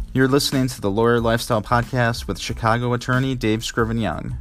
You're listening to the Lawyer Lifestyle Podcast with Chicago attorney Dave Scriven Young.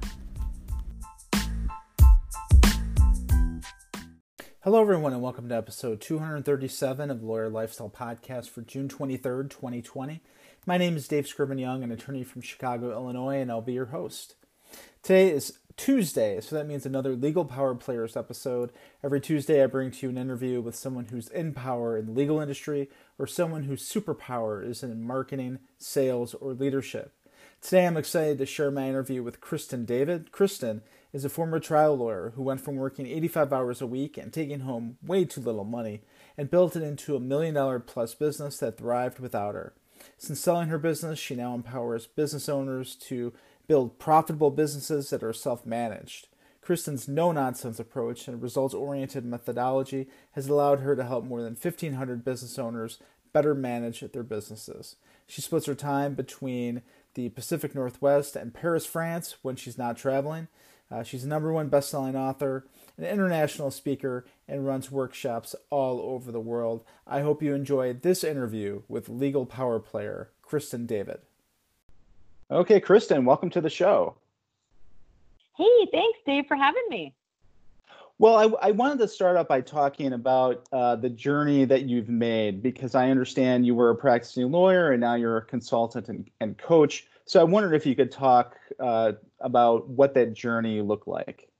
Hello, everyone, and welcome to episode 237 of the Lawyer Lifestyle Podcast for June 23rd, 2020. My name is Dave Scriven Young, an attorney from Chicago, Illinois, and I'll be your host. Today is Tuesday, so that means another Legal Power Players episode. Every Tuesday, I bring to you an interview with someone who's in power in the legal industry or someone whose superpower is in marketing, sales, or leadership. Today, I'm excited to share my interview with Kristen David. Kristen is a former trial lawyer who went from working 85 hours a week and taking home way too little money and built it into a $1 million plus business that thrived without her. Since selling her business, she now empowers business owners to build profitable businesses that are self-managed. Kristen's no-nonsense approach and results-oriented methodology has allowed her to help more than 1,500 business owners better manage their businesses. She splits her time between the Pacific Northwest and Paris, France when she's not traveling. She's a #1 best-selling author, an international speaker, and runs workshops all over the world. I hope you enjoyed this interview with legal power player Kristen David. Okay, Kristen, welcome to the show. Hey, thanks, Dave, for having me. Well, I wanted to start out by talking about the journey that you've made, because I understand you were a practicing lawyer and now you're a consultant and coach. So I wondered if you could talk about what that journey looked like.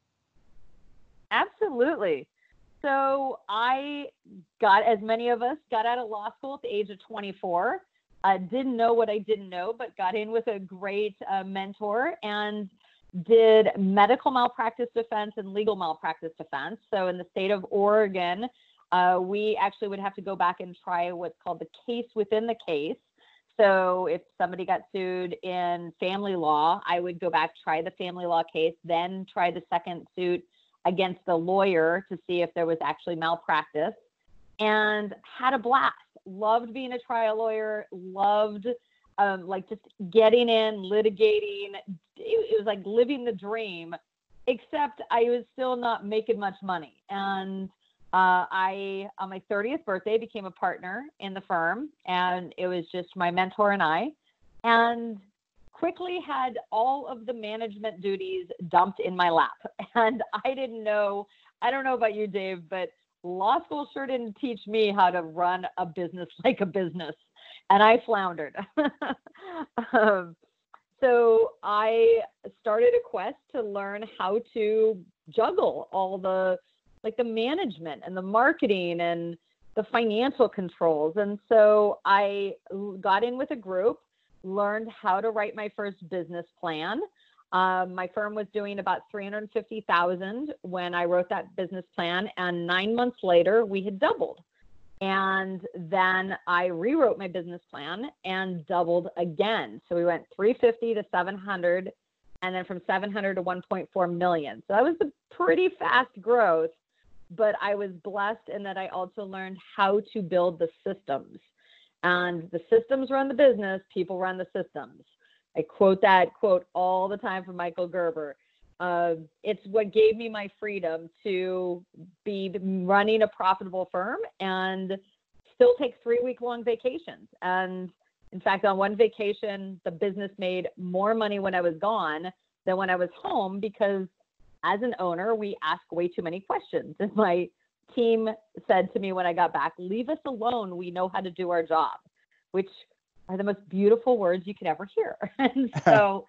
Absolutely. So I got, as many of us, got out of law school at the age of 24. Didn't know what I didn't know, but got in with a great mentor and did medical malpractice defense and legal malpractice defense. So in the state of Oregon, we actually would have to go back and try what's called the case within the case. So if somebody got sued in family law, I would go back, try the family law case, then try the second suit against the lawyer to see if there was actually malpractice, and had a blast. Loved being a trial lawyer, loved just getting in, litigating. It was like living the dream, except I was still not making much money. And I, on my 30th birthday, became a partner in the firm, and it was just my mentor and I, and quickly had all of the management duties dumped in my lap. And I don't know about you, Dave, but law school sure didn't teach me how to run a business like a business, and I floundered. So I started a quest to learn how to juggle all the management and the marketing and the financial controls. And so I got in with a group, learned how to write my first business plan. My firm was doing about $350,000 when I wrote that business plan, and 9 months later we had doubled. And then I rewrote my business plan and doubled again. So we went 350 to 700, and then from 700 to 1.4 million. So that was a pretty fast growth, but I was blessed in that I also learned how to build the systems. And the systems run the business, people run the systems. I quote that quote all the time from Michael Gerber. It's what gave me my freedom to be running a profitable firm and still take 3-week-long vacations. And in fact, on one vacation, the business made more money when I was gone than when I was home, because as an owner, we ask way too many questions. And my team said to me when I got back, "Leave us alone. We know how to do our job," which are the most beautiful words you could ever hear. And so,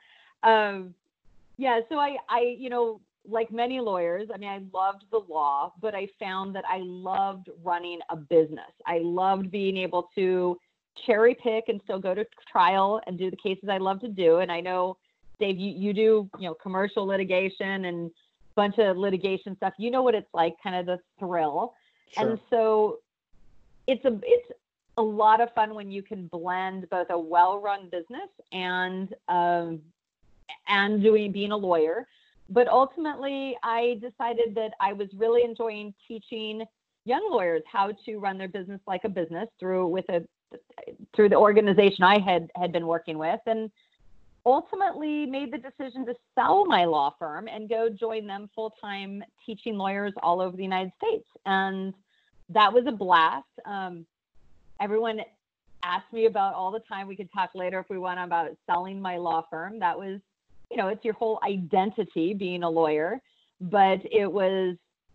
so I, like many lawyers, I loved the law, but I found that I loved running a business. I loved being able to cherry pick and still go to trial and do the cases I love to do. And I know, Dave, you do, commercial litigation and a bunch of litigation stuff. You know what it's like, kind of the thrill. Sure. And so it's a lot of fun when you can blend both a well-run business and being a lawyer. But ultimately, I decided that I was really enjoying teaching young lawyers how to run their business like a business through the organization I had been working with, and ultimately made the decision to sell my law firm and go join them full-time, teaching lawyers all over the United States. And that was a blast. Everyone asked me about all the time. We could talk later if we want about selling my law firm. That was, it's your whole identity being a lawyer, but it was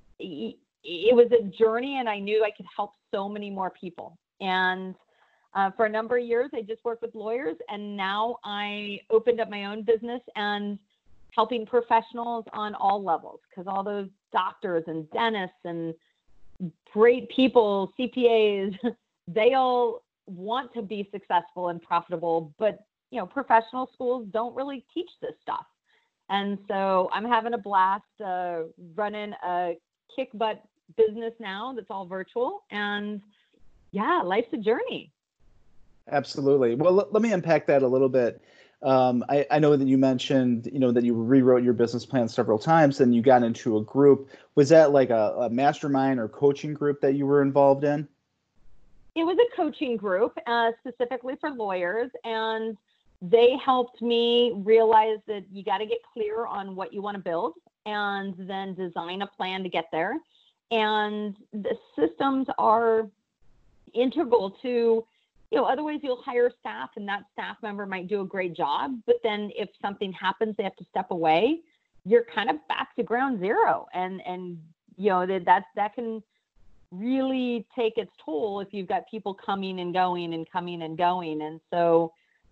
a journey, and I knew I could help so many more people. And for a number of years, I just worked with lawyers, and now I opened up my own business and helping professionals on all levels, because all those doctors and dentists and great people, CPAs, they all want to be successful and profitable, but professional schools don't really teach this stuff. And so I'm having a blast running a kick butt business now that's all virtual, and yeah, life's a journey. Absolutely. Well, let me unpack that a little bit. I know that you mentioned, that you rewrote your business plan several times and you got into a group. Was that like a mastermind or coaching group that you were involved in? It was a coaching group specifically for lawyers, and they helped me realize that you got to get clear on what you want to build and then design a plan to get there. And the systems are integral to, otherwise you'll hire staff and that staff member might do a great job, but then if something happens, they have to step away, you're kind of back to ground zero. And that can really take its toll if you've got people coming and going and coming and going. And so,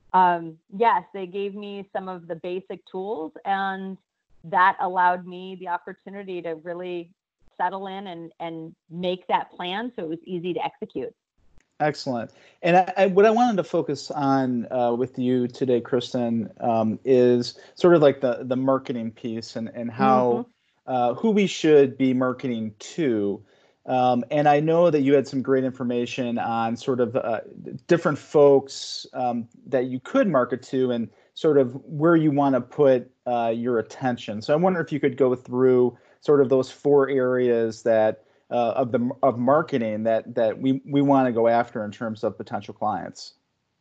yes, they gave me some of the basic tools, and that allowed me the opportunity to really settle in and make that plan so it was easy to execute. Excellent. And what I wanted to focus on with you today, Kristen, is sort of like the marketing piece and how who we should be marketing to. And I know that you had some great information on sort of different folks that you could market to and sort of where you want to put your attention. So I wonder if you could go through sort of those 4 areas that of marketing that we want to go after in terms of potential clients.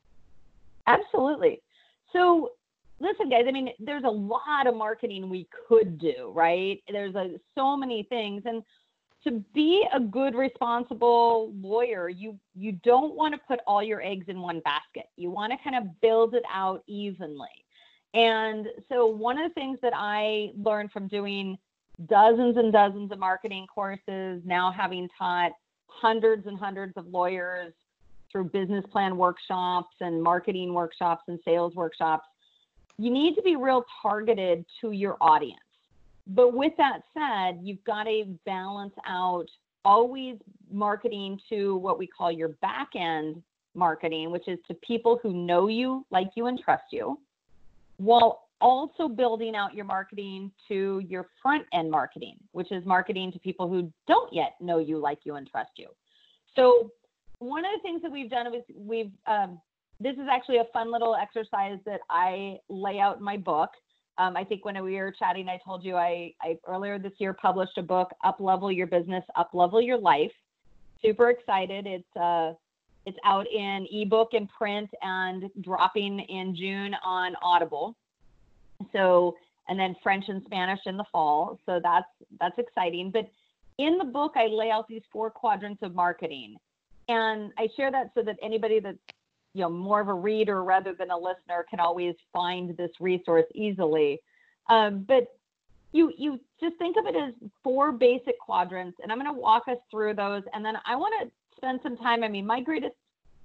Absolutely. So listen, guys, I mean, there's a lot of marketing we could do, right? There's so many things. And to be a good, responsible lawyer, you don't want to put all your eggs in one basket. You want to kind of build it out evenly. And so one of the things that I learned from doing dozens and dozens of marketing courses, now having taught hundreds and hundreds of lawyers through business plan workshops and marketing workshops and sales workshops, you need to be real targeted to your audience. But with that said, you've got to balance out always marketing to what we call your back end marketing, which is to people who know you, like you, and trust you, while also building out your marketing to your front end marketing, which is marketing to people who don't yet know you, like you, and trust you. So one of the things that we've done is this is actually a fun little exercise that I lay out in my book. I think when we were chatting, I told you I earlier this year published a book, Up-Level Your Business, Up-Level Your Life. Super excited. It's out in ebook and print and dropping in June on Audible. So, and then French and Spanish in the fall. So that's exciting. But in the book, I lay out these 4 quadrants of marketing, and I share that so that anybody that's more of a reader rather than a listener can always find this resource easily. But you just think of it as 4 basic quadrants, and I'm going to walk us through those. And then I want to spend some time. I mean, my greatest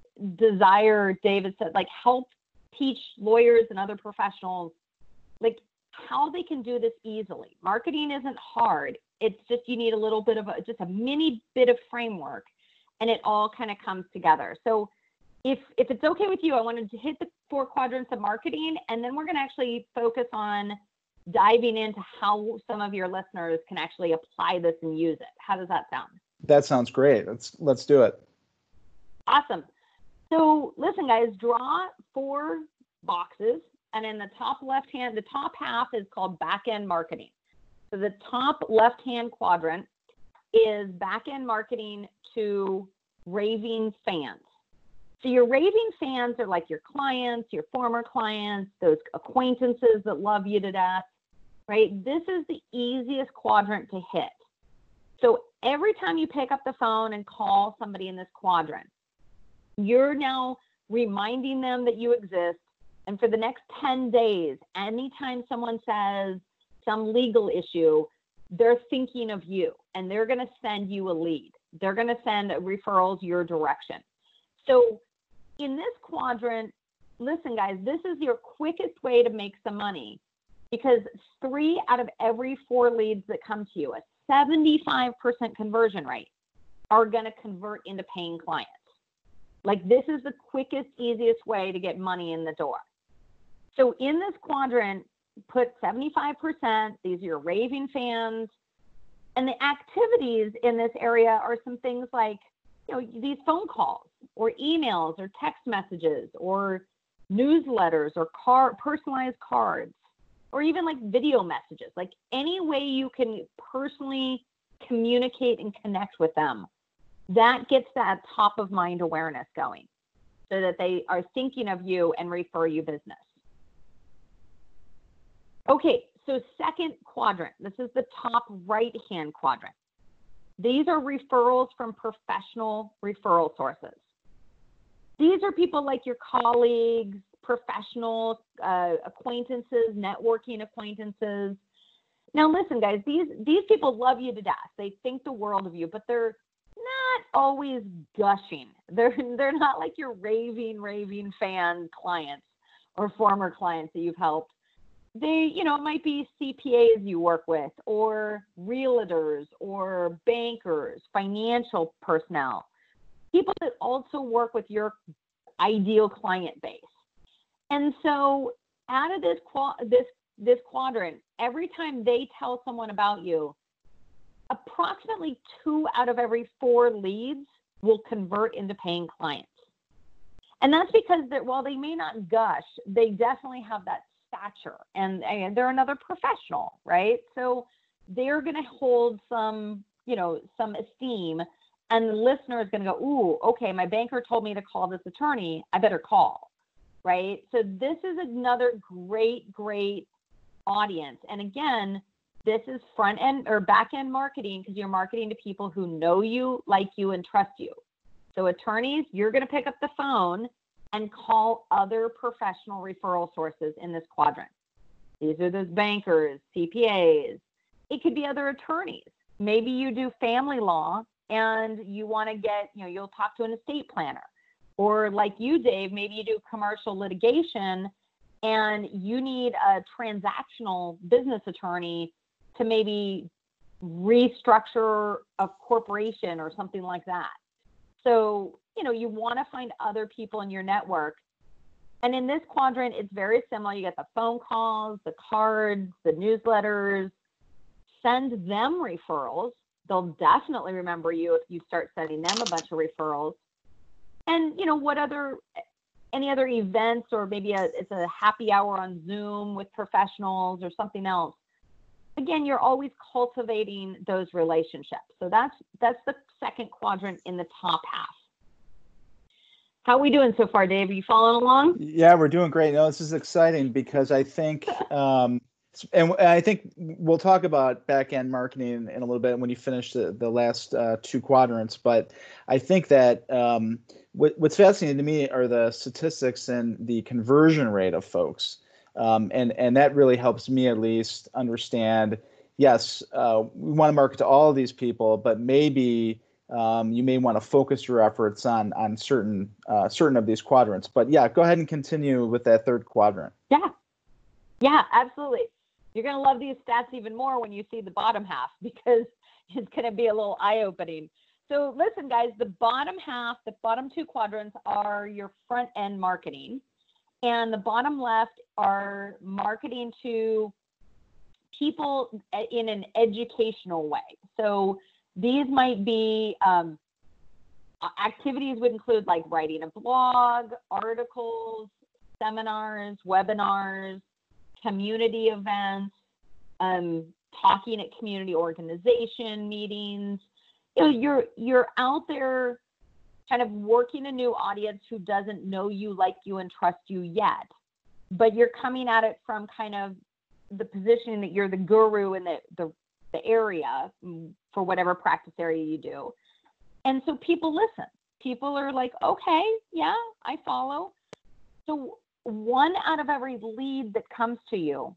desire, David said, like, help teach lawyers and other professionals like how they can do this easily. Marketing isn't hard. It's just you need a little bit of just a mini bit of framework, and it all kind of comes together. So if it's okay with you, I wanted to hit the 4 quadrants of marketing, and then we're going to actually focus on diving into how some of your listeners can actually apply this and use it. How does that sound? That sounds great. Let's do it. Awesome. So listen, guys, draw 4 boxes, and in the top left hand, the top half is called back-end marketing. So the top left-hand quadrant is back-end marketing to raving fans. So your raving fans are like your clients, your former clients, those acquaintances that love you to death, right? This is the easiest quadrant to hit. So every time you pick up the phone and call somebody in this quadrant, you're now reminding them that you exist. And for the next 10 days, anytime someone says some legal issue, they're thinking of you and they're going to send you a lead. They're going to send referrals your direction. So in this quadrant, listen, guys, this is your quickest way to make some money, because 3 out of every 4 leads that come to you, a 75% conversion rate, are going to convert into paying clients. Like, this is the quickest, easiest way to get money in the door. So in this quadrant, put 75%. These are your raving fans. And the activities in this area are some things like, these phone calls or emails or text messages or newsletters or personalized cards, or even like video messages, like any way you can personally communicate and connect with them. That gets that top of mind awareness going so that they are thinking of you and refer you business. Okay, so second quadrant, this is the top right-hand quadrant. These are referrals from professional referral sources. These are people like your colleagues, professionals, acquaintances, networking acquaintances. Now, listen, guys, these people love you to death. They think the world of you, but they're not always gushing. They're not like your raving fan clients or former clients that you've helped. They, it might be CPAs you work with, or realtors, or bankers, financial personnel, people that also work with your ideal client base. And so out of this quadrant, every time they tell someone about you, approximately 2 out of every 4 leads will convert into paying clients. And that's because while they may not gush, they definitely have that stature, and they're another professional, right? So they're going to hold some esteem, and the listener is going to go, ooh, okay, my banker told me to call this attorney, I better call, right? So this is another great audience. And again, this is front end or back end marketing, because you're marketing to people who know you, like you, and trust you. So attorneys, you're going to pick up the phone and call other professional referral sources in this quadrant. These are those bankers, CPAs. It could be other attorneys. Maybe you do family law and you want to get, you'll talk to an estate planner. Or like you, Dave, maybe you do commercial litigation and you need a transactional business attorney to maybe restructure a corporation or something like that. So, you want to find other people in your network. And in this quadrant, it's very similar. You get the phone calls, the cards, the newsletters. Send them referrals. They'll definitely remember you if you start sending them a bunch of referrals. And, any other events, or maybe it's a happy hour on Zoom with professionals or something else. Again, you're always cultivating those relationships. So that's the second quadrant in the top half. How are we doing so far, Dave? Are you following along? Yeah, we're doing great. No, this is exciting because I think, and I think we'll talk about back-end marketing in a little bit when you finish the last 2 quadrants. But I think that what's fascinating to me are the statistics and the conversion rate of folks. And that really helps me at least understand, yes, we want to market to all of these people, but maybe you may want to focus your efforts on certain of these quadrants. But yeah, go ahead and continue with that third quadrant. Yeah, absolutely. You're going to love these stats even more when you see the bottom half, because it's going to be a little eye-opening. So listen, guys, the bottom half, the bottom 2 quadrants are your front-end marketing, and the bottom left are marketing to people in an educational way. So these might be activities would include like writing a blog, articles, seminars, webinars, community events, talking at community organization meetings. You're out there kind of working a new audience who doesn't know you, like you, and trust you yet, but you're coming at it from kind of the positioning that you're the guru in the area for whatever practice area you do. And so people listen. people are like, okay, yeah, I follow. So 1 out of every lead that comes to you,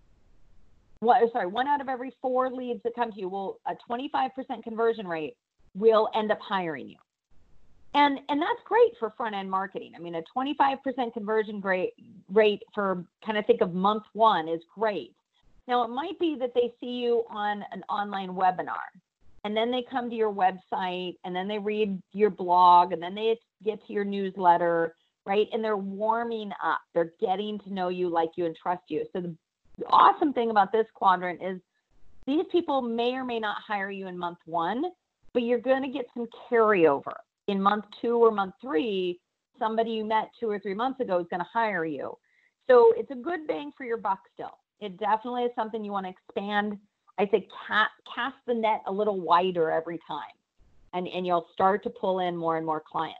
1 out of every 4 leads that come to you will, a 25% conversion rate will end up hiring you. And that's great for front end marketing. I mean, a 25% conversion rate for kind of think of month 1 is great. Now, it might be that they see you on an online webinar, and then they come to your website, and then they read your blog, and then they get to your newsletter, right? And they're warming up. They're getting to know you, like you, and trust you. So the awesome thing about this quadrant is these people may or may not hire you in month 1, but you're going to get some carryover. In month 2 or month 3, somebody you met 2 or 3 months ago is going to hire you. So it's a good bang for your buck still. It definitely is something you want to expand. I say cast the net a little wider every time, and you'll start to pull in more and more clients.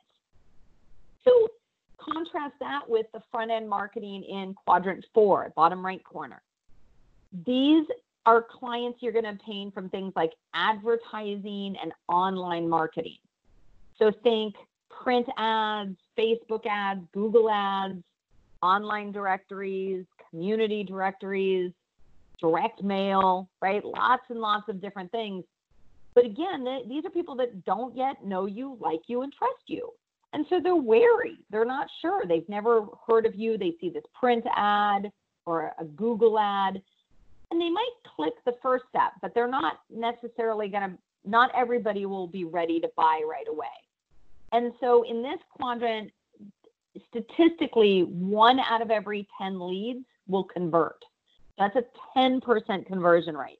So contrast that with the front end marketing in quadrant 4, bottom right corner. These are clients you're going to obtain from things like advertising and online marketing. So think print ads, Facebook ads, Google ads, online directories, community directories, direct mail, right? Lots and lots of different things. But again, these are people that don't yet know you, like you, and trust you. And so they're wary. They're not sure. They've never heard of you. They see this print ad or a Google ad, and they might click the first step, but they're not necessarily not everybody will be ready to buy right away. And so in this quadrant, statistically, 1 out of every 10 leads will convert. That's a 10% conversion rate.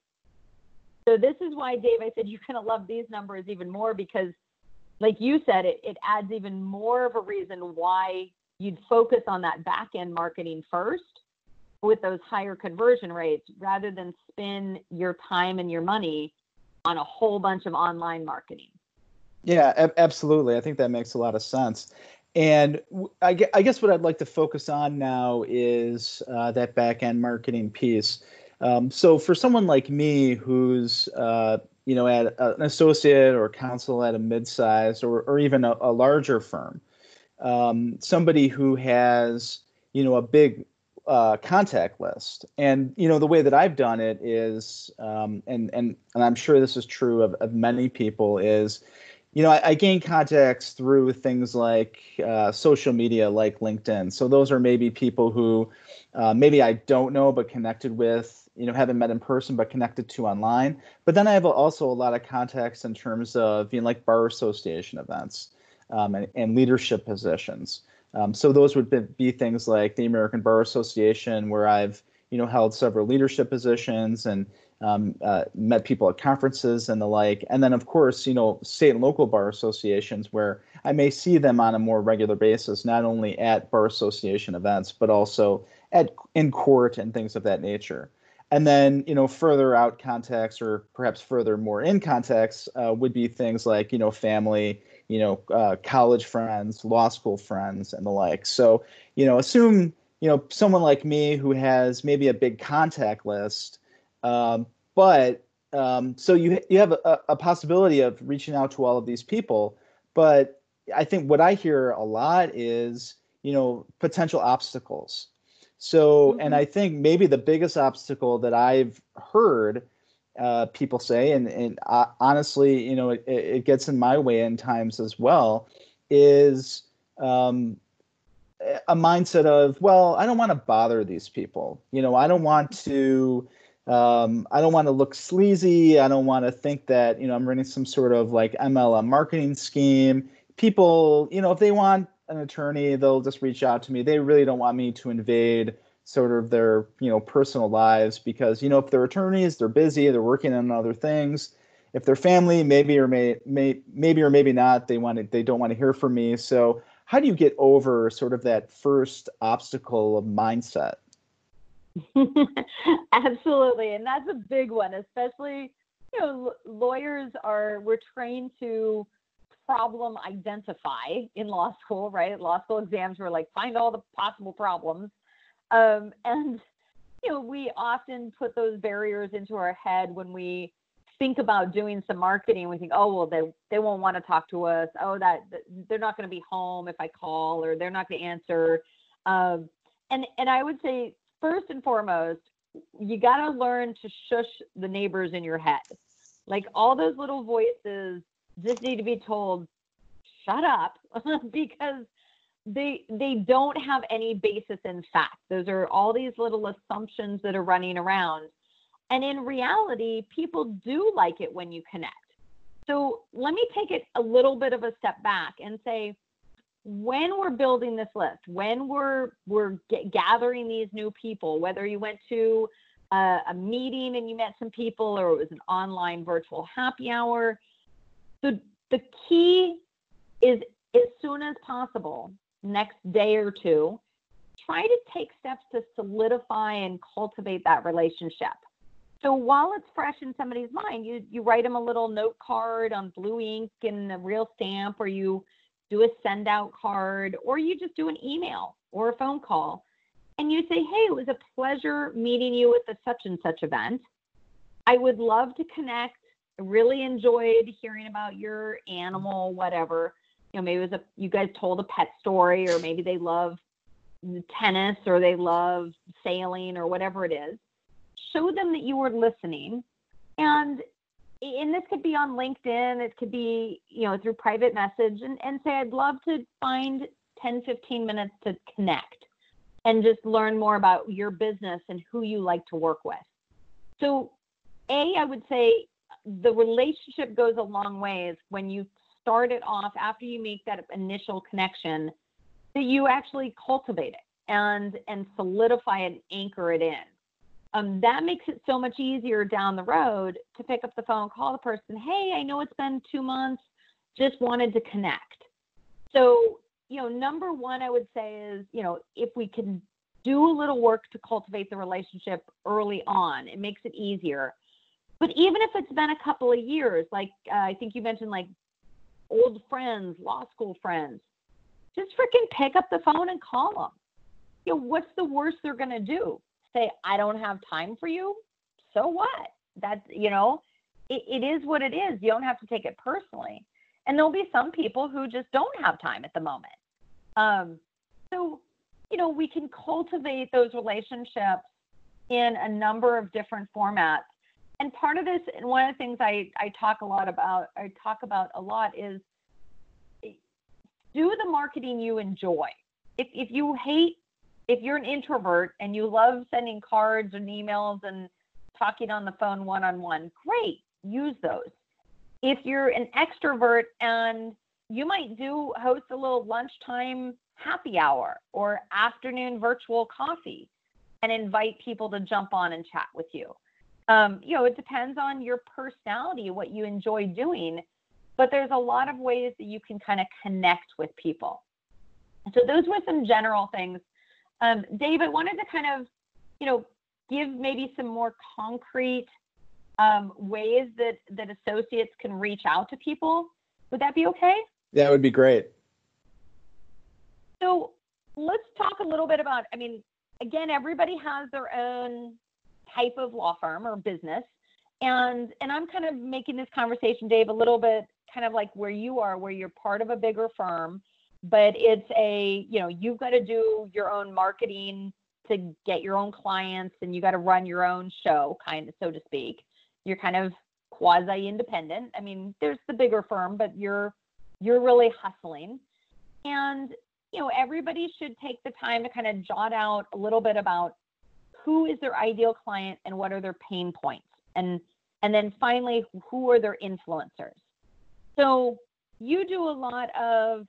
So this is why, Dave, I said you're going to love these numbers even more, because like you said, it adds even more of a reason why you'd focus on that back end marketing first with those higher conversion rates, rather than spend your time and your money on a whole bunch of online marketing. Yeah, absolutely. I think that makes a lot of sense. And I guess what I'd like to focus on now is that back-end marketing piece. So for someone like me who's at an associate or counsel at a mid-sized or even a larger firm, somebody who has a big contact list, and the way that I've done it is, and I'm sure this is true of many people, is I gain contacts through things like social media, like LinkedIn. So those are maybe people who maybe I don't know but connected with, haven't met in person but connected to online. But then I have also a lot of contacts in terms of like bar association events and leadership positions. So those would be things like the American Bar Association, where I've held several leadership positions and met people at conferences and the like. And then, of course, state and local bar associations, where I may see them on a more regular basis, not only at bar association events, but also in court and things of that nature. And then, further out contacts, or perhaps further more in contacts, would be things like, family, college friends, law school friends, and the like. So, assume, someone like me who has maybe a big contact list, but so you have a possibility of reaching out to all of these people. But I think what I hear a lot is, potential obstacles. So, and I think maybe the biggest obstacle that I've heard people say, and honestly, it gets in my way in times as well, is a mindset of, well, I don't want to bother these people. I don't want to look sleazy. I don't want to think that, I'm running some sort of like MLM marketing scheme. People, if they want an attorney, they'll just reach out to me. They really don't want me to invade sort of their, personal lives, because, if they're attorneys, they're busy, they're working on other things. If they're family, maybe or maybe not, they don't want to hear from me. So how do you get over sort of that first obstacle of mindset? Absolutely. And that's a big one, especially, lawyers we're trained to problem identify in law school, right? Law school exams were like, find all the possible problems. And we often put those barriers into our head when we think about doing some marketing, we think, oh, well, they won't want to talk to us. Oh, that they're not going to be home if I call, or they're not going to answer. And I would say, first and foremost, you got to learn to shush the neighbors in your head. Like, all those little voices just need to be told, shut up, because they don't have any basis in fact. Those are all these little assumptions that are running around. And in reality, people do like it when you connect. So let me take it a little bit of a step back and say, when we're building this list, when we're gathering these new people, whether you went to a meeting and you met some people, or it was an online virtual happy hour, the key is, as soon as possible, next day or two, try to take steps to solidify and cultivate that relationship. So while it's fresh in somebody's mind, you write them a little note card on blue ink and a real stamp, or you do a send out card, or you just do an email or a phone call, and you say, hey, it was a pleasure meeting you at the such and such event. I would love to connect. I really enjoyed hearing about your animal, whatever. Maybe you guys told a pet story, or maybe they love tennis, or they love sailing, or whatever it is. Show them that you were listening. And this could be on LinkedIn. It could be, through private message, and say, I'd love to find 10, 15 minutes to connect and just learn more about your business and who you like to work with. So I would say the relationship goes a long ways when you start it off, after you make that initial connection, that you actually cultivate it and solidify it and anchor it in. That makes it so much easier down the road to pick up the phone, call the person, hey, I know it's been 2 months, just wanted to connect. So, number one, I would say is, if we can do a little work to cultivate the relationship early on, it makes it easier. But even if it's been a couple of years, like I think you mentioned, like old friends, law school friends, just freaking pick up the phone and call them. What's the worst they're going to do? Say, I don't have time for you. So what? That's, it is what it is. You don't have to take it personally. And there'll be some people who just don't have time at the moment. So, we can cultivate those relationships in a number of different formats. And part of this, and one of the things I talk about a lot is, do the marketing you enjoy. If you're an introvert and you love sending cards and emails and talking on the phone one-on-one, great, use those. If you're an extrovert and you might host a little lunchtime happy hour or afternoon virtual coffee and invite people to jump on and chat with you. It depends on your personality, what you enjoy doing, but there's a lot of ways that you can kind of connect with people. So those were some general things. Dave, I wanted to kind of, give maybe some more concrete ways that associates can reach out to people. Would that be okay? That would be great. So let's talk a little bit about, again, everybody has their own type of law firm or business. And I'm kind of making this conversation, Dave, a little bit kind of like where you are, where you're part of a bigger firm, but it's you've got to do your own marketing to get your own clients, and you got to run your own show, kind of, so to speak. You're kind of quasi-independent. There's the bigger firm, but you're really hustling. And, everybody should take the time to kind of jot out a little bit about who is their ideal client and what are their pain points. And then finally, who are their influencers? So you do a lot of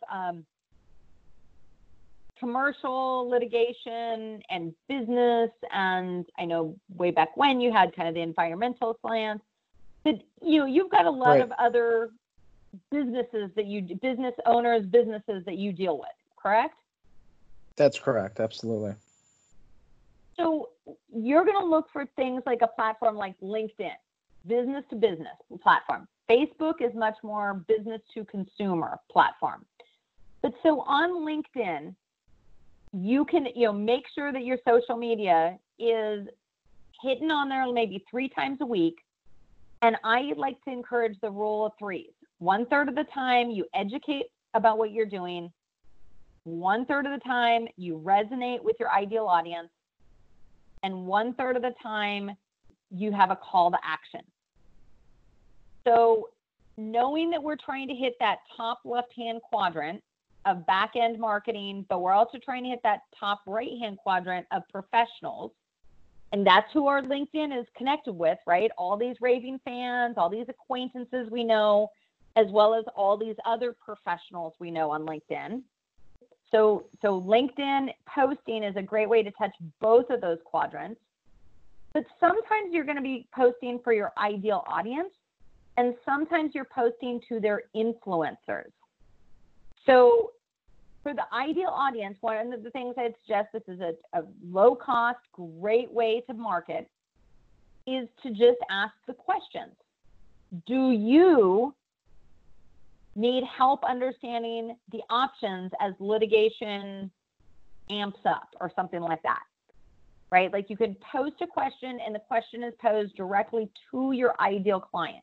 commercial litigation and business. And I know way back when you had kind of the environmental slant, but you've got a lot Right. of other businesses business owners, businesses that you deal with, correct? That's correct. Absolutely. So you're going to look for things like a platform like LinkedIn, business to business platform. Facebook is much more business to consumer platform. But so on LinkedIn, you can, make sure that your social media is hitting on there maybe 3 times a week, And I like to encourage the rule of threes. 1/3 of the time you educate about what you're doing. 1/3 of the time you resonate with your ideal audience. And 1/3 of the time you have a call to action. So knowing that we're trying to hit that top left-hand quadrant of back-end marketing, but we're also trying to hit that top right-hand quadrant of professionals. And that's who our LinkedIn is connected with, right? All these raving fans, all these acquaintances we know, as well as all these other professionals we know on LinkedIn. So LinkedIn posting is a great way to touch both of those quadrants. But sometimes you're going to be posting for your ideal audience, and sometimes you're posting to their influencers. So for the ideal audience, one of the things I'd suggest, this is a low-cost, great way to market, is to just ask the questions. Do you need help understanding the options as litigation amps up or something like that? Right? Like you could post a question and the question is posed directly to your ideal client.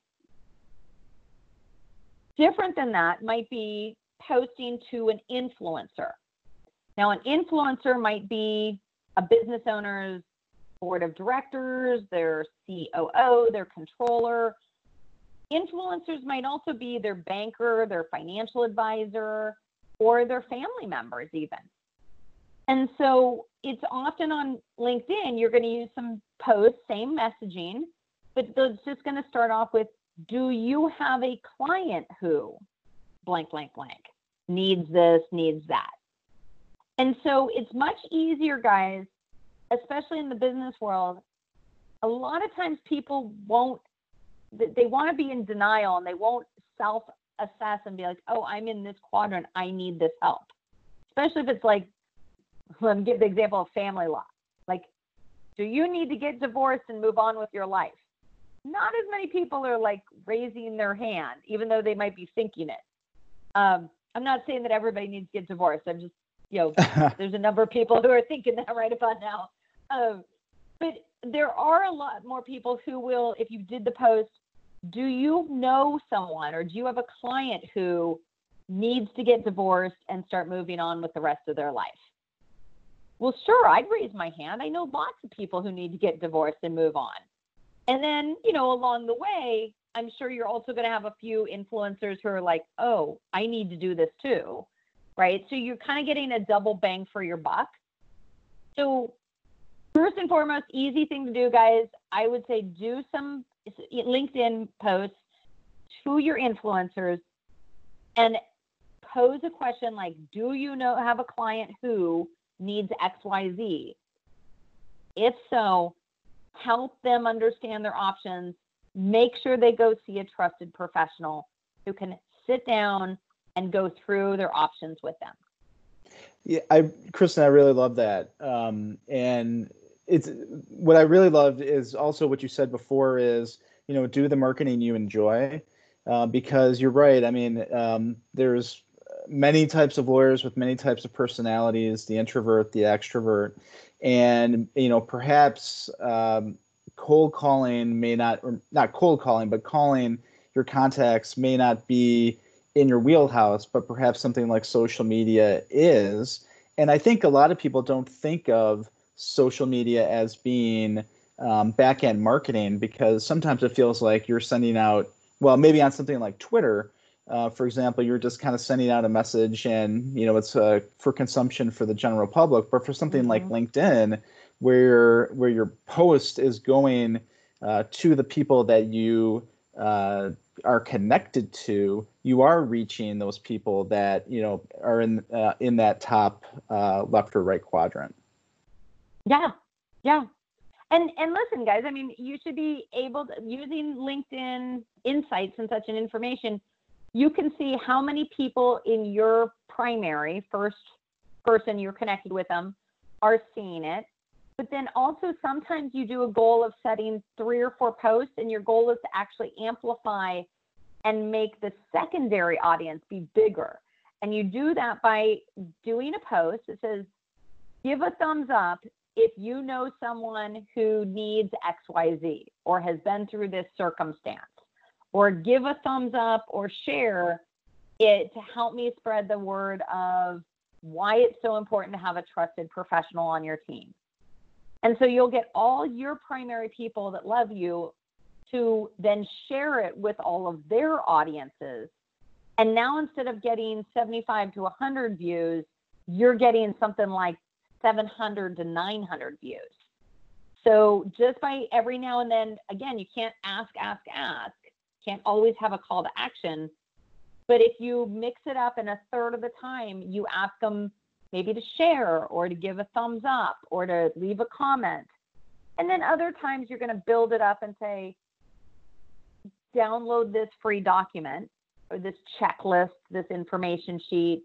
Different than that might be posting to an influencer. Now, an influencer might be a business owner's board of directors, their COO, their controller. Influencers might also be their banker, their financial advisor, or their family members even. And so it's often on LinkedIn, you're going to use some posts, same messaging, but it's just going to start off with, do you have a client who blank, blank, blank, needs this, needs that? And so it's much easier, guys, especially in the business world. A lot of times people they want to be in denial and they won't self-assess and be like, oh, I'm in this quadrant, I need this help. Especially if it's like, let me give the example of family law. Like, do you need to get divorced and move on with your life? Not as many people are like raising their hand, even though they might be thinking it. I'm not saying that everybody needs to get divorced. I'm just, there's a number of people who are thinking that right about now. But there are a lot more people who will, if you did the post, do you know someone or do you have a client who needs to get divorced and start moving on with the rest of their life? Well, sure, I'd raise my hand. I know lots of people who need to get divorced and move on. And then, along the way, I'm sure you're also going to have a few influencers who are like, oh, I need to do this too, right? So you're kind of getting a double bang for your buck. So first and foremost, easy thing to do, guys, I would say do some LinkedIn posts to your influencers and pose a question like, do you have a client who needs XYZ? If so, help them understand their options. Make sure they go see a trusted professional who can sit down and go through their options with them. Yeah, Kristen, I really love that. And it's what I really loved is also what you said before is, do the marketing you enjoy, because you're right. I mean, there's many types of lawyers with many types of personalities, the introvert, the extrovert, and, perhaps cold calling may not, or not cold calling, but calling your contacts may not be in your wheelhouse, but perhaps something like social media is. And I think a lot of people don't think of social media as being back-end marketing, because sometimes it feels like you're sending out, well, maybe on something like Twitter, for example, you're just kind of sending out a message and, it's for consumption for the general public. But for something like LinkedIn, where your post is going to the people that you are connected to, you are reaching those people that, are in that top left or right quadrant. Yeah. And listen, guys, I mean, you should be able to, using LinkedIn insights and such an information, you can see how many people in your primary first person you're connected with them are seeing it. But then also sometimes you do a goal of setting 3 or 4 posts, and your goal is to actually amplify and make the secondary audience be bigger. And you do that by doing a post that says, give a thumbs up if you know someone who needs XYZ or has been through this circumstance, or give a thumbs up or share it to help me spread the word of why it's so important to have a trusted professional on your team. And so you'll get all your primary people that love you to then share it with all of their audiences. And now instead of getting 75 to 100 views, you're getting something like 700 to 900 views. So just by every now and then, again, you can't ask, can't always have a call to action. But if you mix it up and a third of the time you ask them maybe to share or to give a thumbs up or to leave a comment. And then other times you're going to build it up and say, download this free document or this checklist, this information sheet.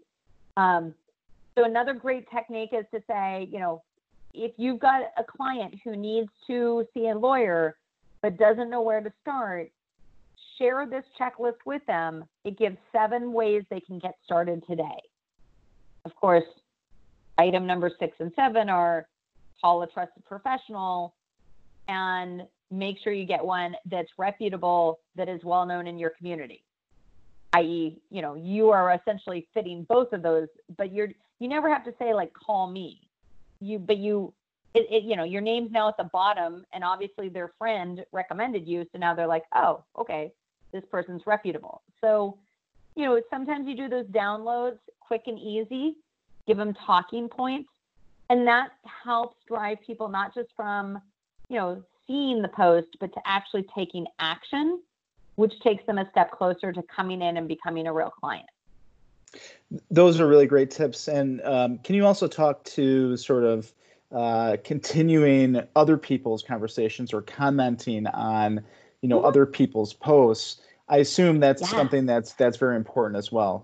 So another great technique is to say, if you've got a client who needs to see a lawyer but doesn't know where to start, share this checklist with them. It gives 7 ways they can get started today. Of course, item number 6 and 7 are call a trusted professional and make sure you get one that's reputable, that is well known in your community. I.e., you are essentially fitting both of those, but you never have to say like, call me. Your name's now at the bottom, and obviously their friend recommended you. So now they're like, oh, okay, this person's reputable. So, sometimes you do those downloads quick and easy, give them talking points, and that helps drive people not just from, seeing the post, but to actually taking action, which takes them a step closer to coming in and becoming a real client. Those are really great tips. And can you also talk to sort of continuing other people's conversations or commenting on, other people's posts? I assume that's something that's very important as well.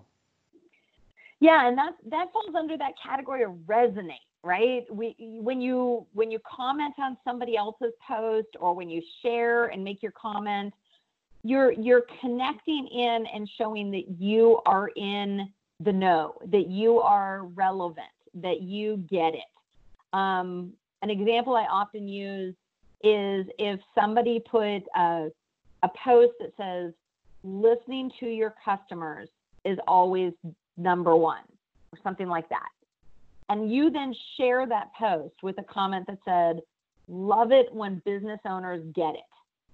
Yeah, and that falls under that category of resonate, right? When you comment on somebody else's post or when you share and make your comment, you're connecting in and showing that you are in the know, that you are relevant, that you get it. An example I often use is if somebody put a post that says, listening to your customers is always number one, or something like that. And you then share that post with a comment that said, love it when business owners get it.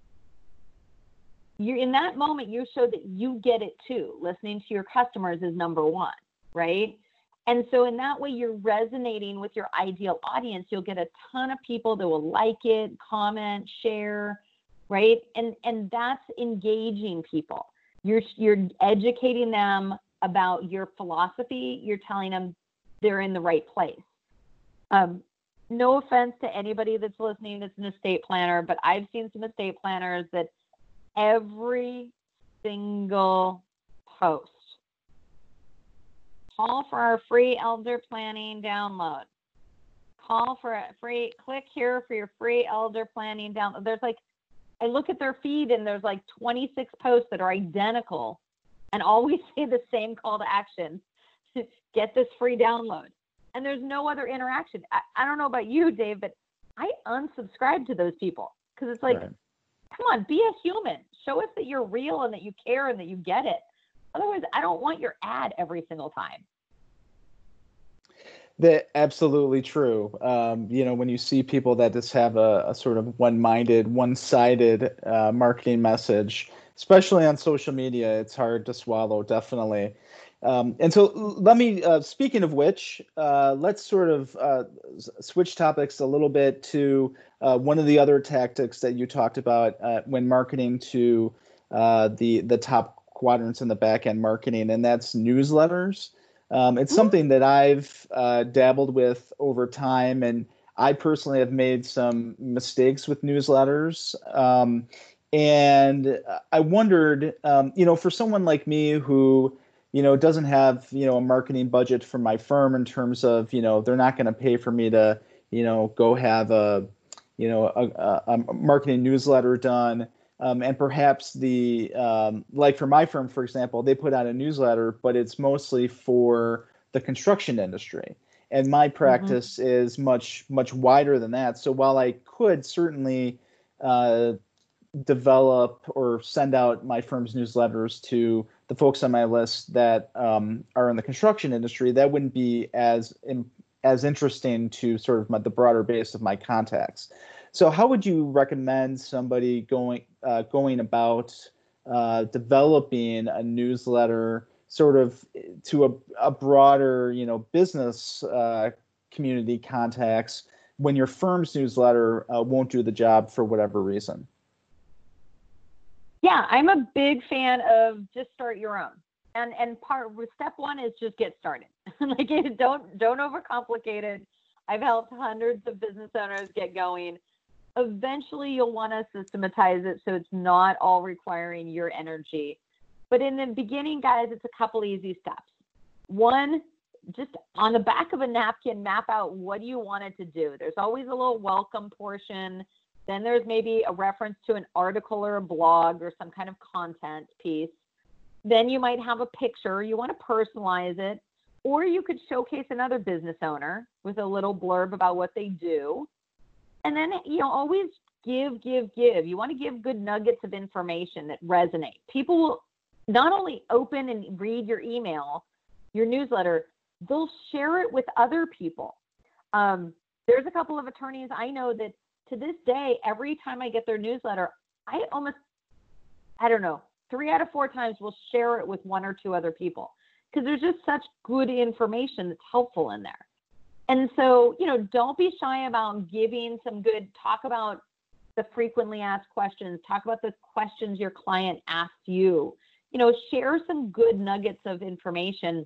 In that moment, you show that you get it too. Listening to your customers is number one, right? And so in that way, you're resonating with your ideal audience. You'll get a ton of people that will like it, comment, share, right? And that's engaging people. You're educating them about your philosophy. You're telling them they're in the right place. No offense to anybody that's listening that's an estate planner, but I've seen some estate planners that every single post, call for our free elder planning download. Call for a free, click here for your free elder planning download. There's I look at their feed and there's 26 posts that are identical and always say the same call to action. Get this free download. And there's no other interaction. I don't know about you, Dave, but I unsubscribe to those people because it's right. Come on, be a human. Show us that you're real and that you care and that you get it. Otherwise, I don't want your ad every single time. That's absolutely true. When you see people that just have a sort of one-sided marketing message, especially on social media, it's hard to swallow, definitely. And so let me, speaking of which, let's sort of switch topics a little bit to one of the other tactics that you talked about when marketing to the top quadrants in the back-end marketing, and that's newsletters. It's something that I've dabbled with over time, and I personally have made some mistakes with newsletters. And I wondered, for someone like me who doesn't have, a marketing budget for my firm in terms of, they're not going to pay for me to, go have a marketing newsletter done. And perhaps like for my firm, for example, they put out a newsletter, but it's mostly for the construction industry. And my Mm-hmm. practice is much, much wider than that. So while I could certainly develop or send out my firm's newsletters to the folks on my list that are in the construction industry, that wouldn't be as interesting to sort of the broader base of my contacts. So how would you recommend somebody going about developing a newsletter sort of to a broader, business community contacts when your firm's newsletter won't do the job for whatever reason? Yeah, I'm a big fan of just start your own. And step one is just get started. Like, don't overcomplicate it. I've helped hundreds of business owners get going. Eventually you'll want to systematize it so it's not all requiring your energy. But in the beginning, guys, it's a couple easy steps. One, just on the back of a napkin, map out what do you want it to do. There's always a little welcome portion. Then there's maybe a reference to an article or a blog or some kind of content piece. Then you might have a picture. You want to personalize it. Or you could showcase another business owner with a little blurb about what they do. And then, always give. You want to give good nuggets of information that resonate. People will not only open and read your email, your newsletter, they'll share it with other people. There's a couple of attorneys I know that to this day, every time I get their newsletter, I don't know, 3 out of 4 times will share it with 1 or 2 other people because there's just such good information that's helpful in there. And so, don't be shy about giving some good, talk about the frequently asked questions, talk about the questions your client asks you, share some good nuggets of information.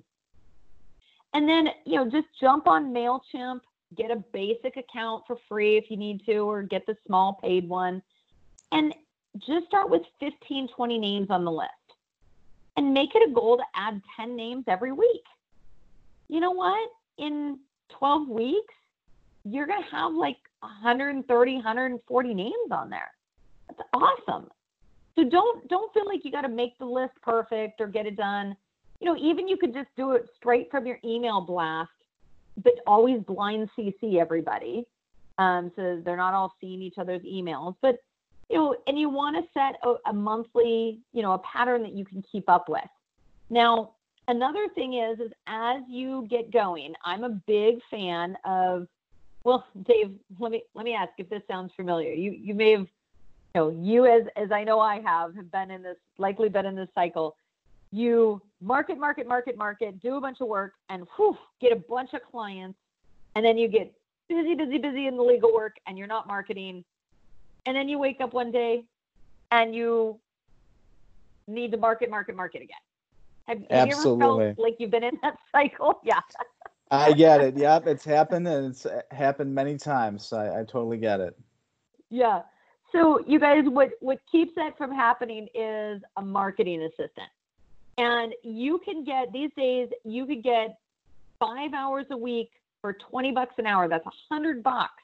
And then, just jump on MailChimp, get a basic account for free if you need to, or get the small paid one. And just start with 15, 20 names on the list and make it a goal to add 10 names every week. You know what? In 12 weeks, you're going to have like 130, 140 names on there. That's awesome. So don't feel like you got to make the list perfect or get it done. Even you could just do it straight from your email blast, but always blind CC everybody. So they're not all seeing each other's emails, but, and you want to set a monthly, a pattern that you can keep up with. Now, another thing is as you get going, I'm a big fan of, well, Dave, let me ask if this sounds familiar. You may have, you as I know I have likely been in this cycle. You market, do a bunch of work and get a bunch of clients. And then you get busy in the legal work and you're not marketing. And then you wake up one day and you need to market again. Have you ever felt like you've been in that cycle? Yeah. I get it. Yep. It's happened, and it's happened many times. I totally get it. Yeah. So you guys, what keeps that from happening is a marketing assistant. And you can get, these days, you could get 5 hours a week for $20 an hour. That's $100.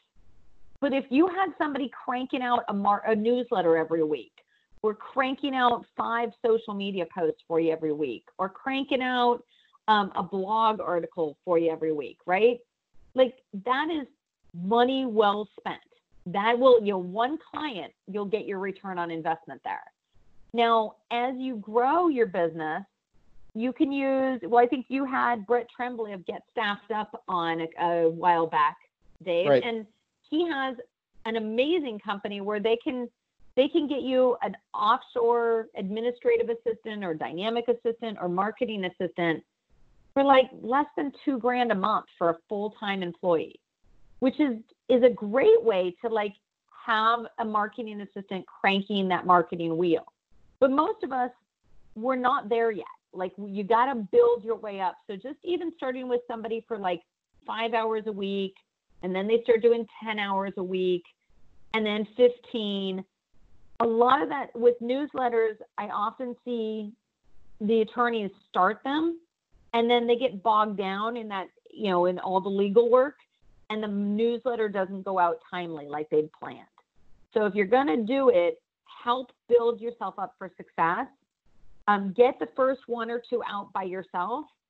But if you had somebody cranking out a newsletter every week, or cranking out 5 social media posts for you every week, or cranking out a blog article for you every week, right? Like, that is money well spent. That will, one client, you'll get your return on investment there. Now, as you grow your business, you can use, I think you had Brett Tremblay of Get Staffed Up on a while back, Dave. Right. And he has an amazing company where they can get you an offshore administrative assistant or dynamic assistant or marketing assistant for like less than $2,000 a month for a full-time employee, which is a great way to like have a marketing assistant cranking that marketing wheel. But most of us, we're not there yet. Like, you got to build your way up. So just even starting with somebody for like 5 hours a week, and then they start doing 10 hours a week, and then 15. A lot of that with newsletters, I often see the attorneys start them, and then they get bogged down in that, in all the legal work, and the newsletter doesn't go out timely like they'd planned. So if you're going to do it, help build yourself up for success. Get the first 1 or 2 out by yourself,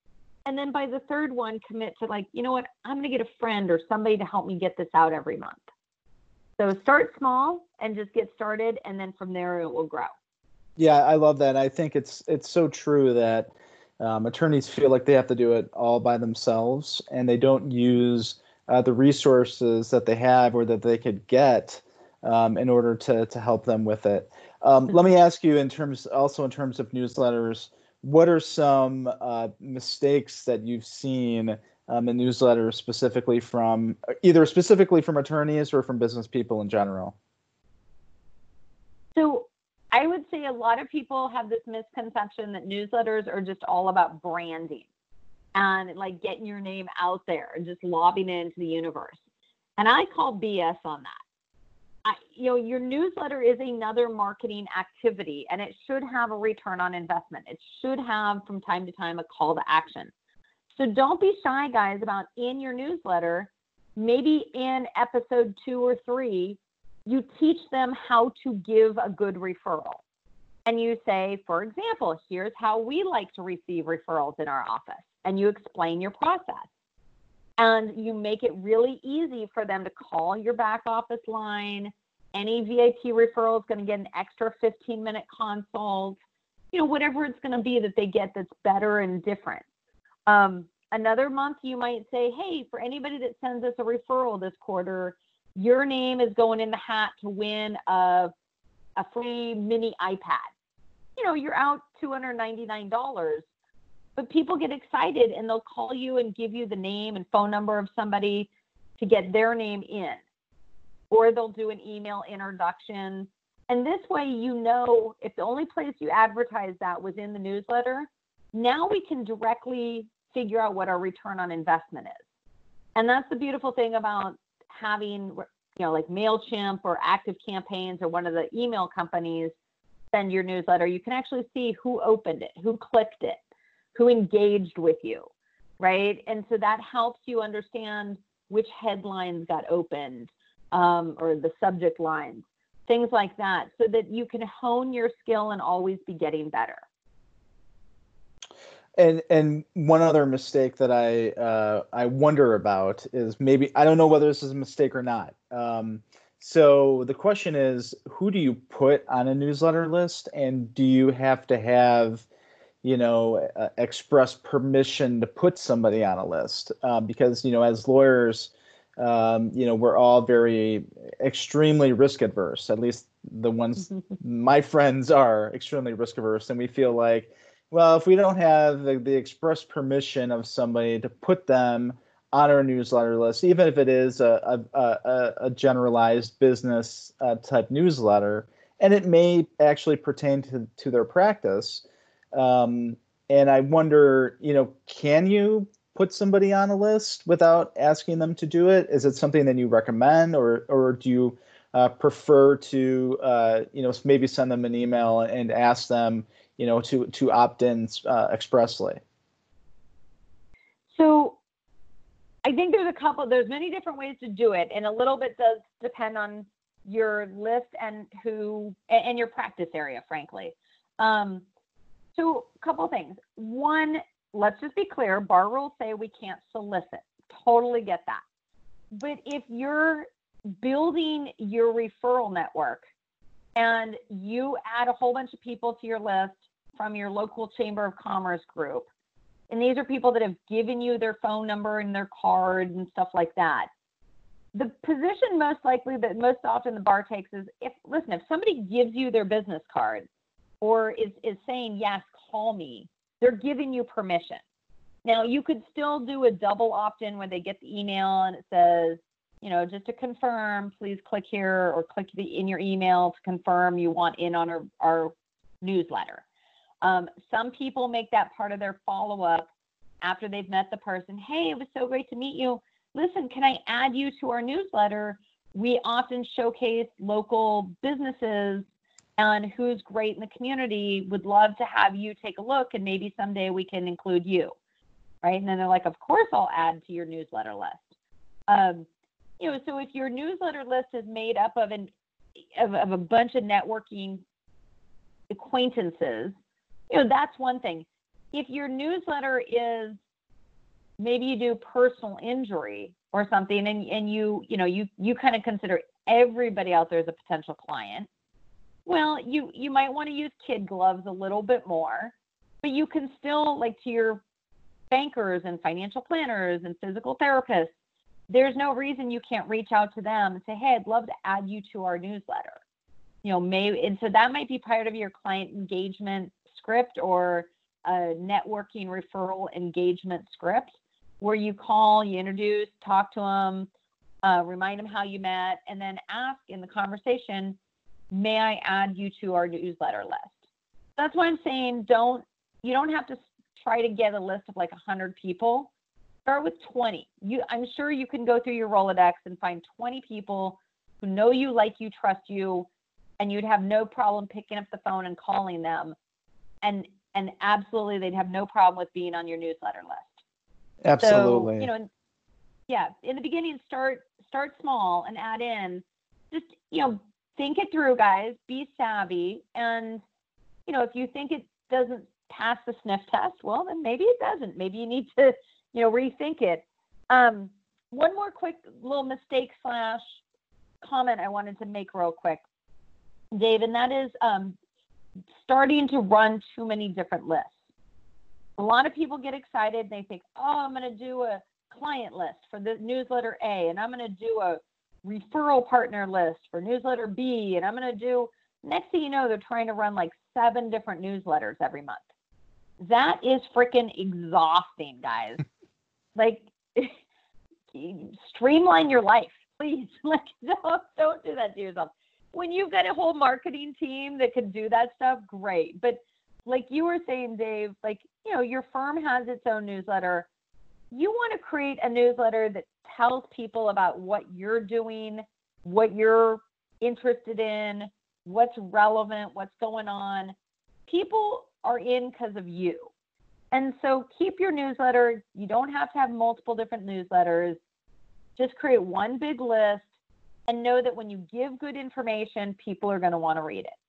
And then by the third one, commit to like, you know what, I'm going to get a friend or somebody to help me get this out every month. So start small and just get started. And then from there, it will grow. Yeah, I love that. I think it's so true that attorneys feel like they have to do it all by themselves, and they don't use the resources that they have or that they could get in order to help them with it. Let me ask you, in terms of newsletters, what are some mistakes that you've seen in newsletters, specifically from attorneys or from business people in general? So I would say a lot of people have this misconception that newsletters are just all about branding and like getting your name out there and just lobbing it into the universe. And I call BS on that. Your newsletter is another marketing activity, and it should have a return on investment. It should have from time to time a call to action. So don't be shy, guys, about in your newsletter, maybe in episode 2 or 3, you teach them how to give a good referral. And you say, for example, here's how we like to receive referrals in our office. And you explain your process. And you make it really easy for them to call your back office line. Any VIP referral is going to get an extra 15-minute consult, whatever it's going to be that they get that's better and different. Another month, you might say, hey, for anybody that sends us a referral this quarter, your name is going in the hat to win a free mini iPad. You're out $299, but people get excited and they'll call you and give you the name and phone number of somebody to get their name in, or they'll do an email introduction. And this way, if the only place you advertise that was in the newsletter, now we can directly figure out what our return on investment is. And that's the beautiful thing about having, like MailChimp or Active Campaigns or one of the email companies send your newsletter. You can actually see who opened it, who clicked it, who engaged with you, right? And so that helps you understand which headlines got opened, or the subject lines, things like that, so that you can hone your skill and always be getting better. And one other mistake that I wonder about is, maybe, I don't know whether this is a mistake or not. So the question is, who do you put on a newsletter list, and do you have to have express permission to put somebody on a list? Because as lawyers, we're all very extremely risk adverse. At least the ones my friends are extremely risk averse, and we feel like, well, if we don't have the express permission of somebody to put them on our newsletter list, even if it is a generalized business type newsletter, and it may actually pertain to their practice, and I wonder, can you put somebody on a list without asking them to do it? Is it something that you recommend, or do you prefer to maybe send them an email and ask them to opt in expressly? So I think there's many different ways to do it, and a little bit does depend on your list and your practice area, frankly. So a couple of things. One, let's just be clear, bar rules say we can't solicit. Totally get that. But if you're building your referral network and you add a whole bunch of people to your list from your local Chamber of Commerce group, and these are people that have given you their phone number and their card and stuff like that, the position most often the bar takes is, if somebody gives you their business card or is saying, yes, call me, they're giving you permission. Now, you could still do a double opt-in when they get the email and it says, just to confirm, please click here, or click in your email to confirm you want in on our newsletter. Some people make that part of their follow-up after they've met the person. Hey, it was so great to meet you. Listen, can I add you to our newsletter? We often showcase local businesses and who's great in the community. Would love to have you take a look, and maybe someday we can include you, right? And then they're like, of course I'll add to your newsletter list. So if your newsletter list is made up of a bunch of networking acquaintances, that's one thing. If your newsletter is maybe you do personal injury or something, and you kind of consider everybody out there as a potential client. Well, you might want to use kid gloves a little bit more, but you can still, like, to your bankers and financial planners and physical therapists, there's no reason you can't reach out to them and say, hey, I'd love to add you to our newsletter. And so that might be part of your client engagement script, or a networking referral engagement script, where you call, you introduce, talk to them, remind them how you met, and then ask in the conversation, may I add you to our newsletter list? That's why I'm saying you don't have to try to get a list of like 100 people. Start with 20. I'm sure you can go through your Rolodex and find 20 people who know you, like you, trust you, and you'd have no problem picking up the phone and calling them. And absolutely, they'd have no problem with being on your newsletter list. Absolutely. So, in the beginning, start small and add in. Just, think it through, guys. Be savvy. And, if you think it doesn't pass the sniff test, well, then maybe it doesn't. Maybe you need to, rethink it. One more quick little mistake / comment I wanted to make real quick, Dave, and that is starting to run too many different lists. A lot of people get excited and they think, oh, I'm going to do a client list for the newsletter A, and I'm going to do a referral partner list for newsletter B, and I'm going to do, next thing you know, they're trying to run like 7 different newsletters every month. That is freaking exhausting, guys. Like, streamline your life, please. Like, don't do that to yourself. When you've got a whole marketing team that can do that stuff, great. But like you were saying, Dave, like, your firm has its own newsletter. You want to create a newsletter that tells people about what you're doing, what you're interested in, what's relevant, what's going on. People are in because of you. And so keep your newsletter. You don't have to have multiple different newsletters. Just create one big list and know that when you give good information, people are going to want to read it.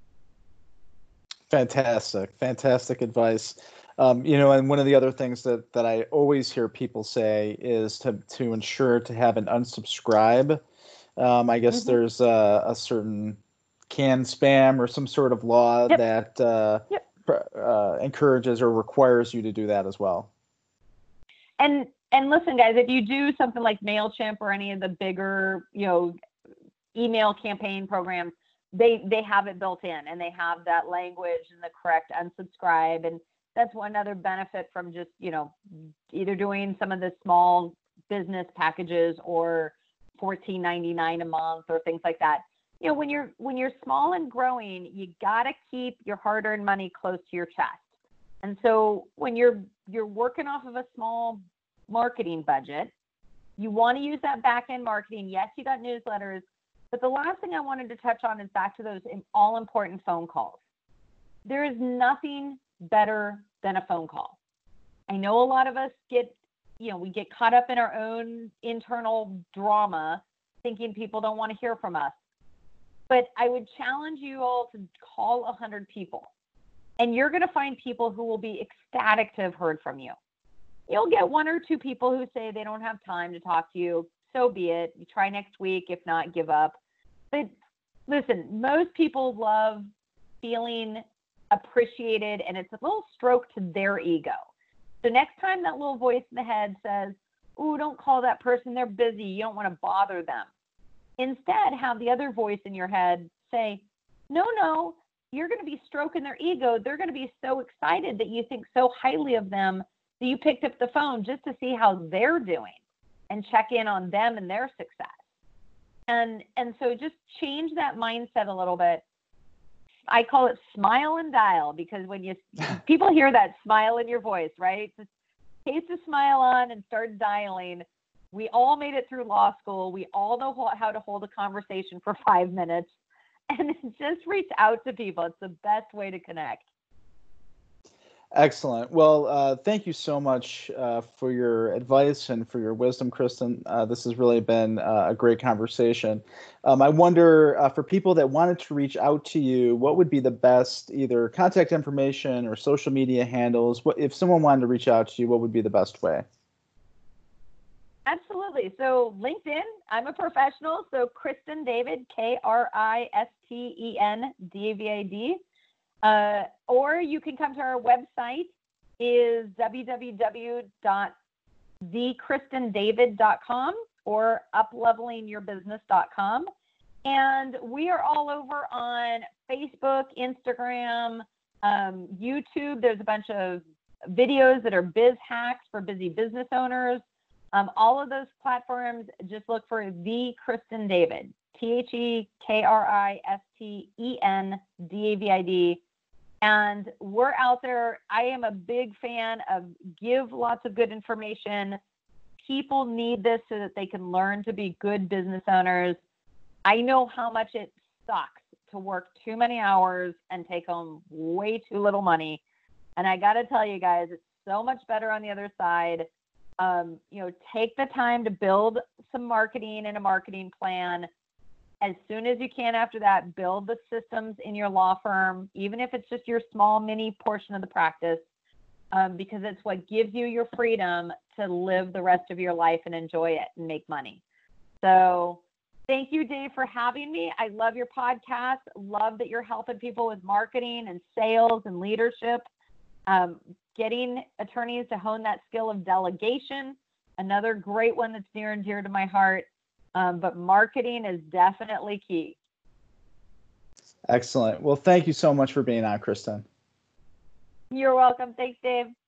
Fantastic advice. And one of the other things that I always hear people say is to ensure to have an unsubscribe. I guess there's a certain canned spam or some sort of law that encourages or requires you to do that as well. And listen, guys, if you do something like MailChimp or any of the bigger, email campaign programs, they have it built in, and they have that language and the correct unsubscribe. And that's one other benefit from just, either doing some of the small business packages or $14.99 a month or things like that. When you're small and growing, you got to keep your hard-earned money close to your chest. And so when you're working off of a small marketing budget, you want to use that back-end marketing. Yes, you got newsletters, but the last thing I wanted to touch on is back to those all-important phone calls. There is nothing better than a phone call. I know a lot of us get caught up in our own internal drama, thinking people don't want to hear from us. But I would challenge you all to call 100 people, and you're going to find people who will be ecstatic to have heard from you. You'll get 1 or 2 people who say they don't have time to talk to you. So be it. You try next week. If not, give up. But listen, most people love feeling appreciated, and it's a little stroke to their ego. So next time that little voice in the head says, "Ooh, don't call that person. They're busy. You don't want to bother them." Instead, have the other voice in your head say, no, you're going to be stroking their ego. They're going to be so excited that you think so highly of them that you picked up the phone just to see how they're doing and check in on them and their success. And so just change that mindset a little bit. I call it smile and dial, because when people hear that smile in your voice, right? Just taste the smile on and start dialing. We all made it through law school. We all know how to hold a conversation for 5 minutes, and just reach out to people. It's the best way to connect. Excellent. Well, thank you so much for your advice and for your wisdom, Kristen. This has really been a great conversation. I wonder, for people that wanted to reach out to you, what would be the best either contact information or social media handles? If someone wanted to reach out to you, what would be the best way? Absolutely. So LinkedIn, I'm a professional. So Kristen David, KristenDavid. Or you can come to our website is www.thekristendavid.com or uplevelingyourbusiness.com. And we are all over on Facebook, Instagram, YouTube. There's a bunch of videos that are biz hacks for busy business owners. All of those platforms, just look for The Kristen David, TheKristenDavid. And we're out there. I am a big fan of give lots of good information. People need this so that they can learn to be good business owners. I know how much it sucks to work too many hours and take home way too little money. And I got to tell you guys, it's so much better on the other side. Take the time to build some marketing and a marketing plan. As soon as you can after that, build the systems in your law firm, even if it's just your small mini portion of the practice, because it's what gives you your freedom to live the rest of your life and enjoy it and make money. So thank you, Dave, for having me. I love your podcast. Love that you're helping people with marketing and sales and leadership, getting attorneys to hone that skill of delegation. Another great one that's near and dear to my heart. But marketing is definitely key. Excellent. Well, thank you so much for being on, Kristen. You're welcome. Thanks, Dave.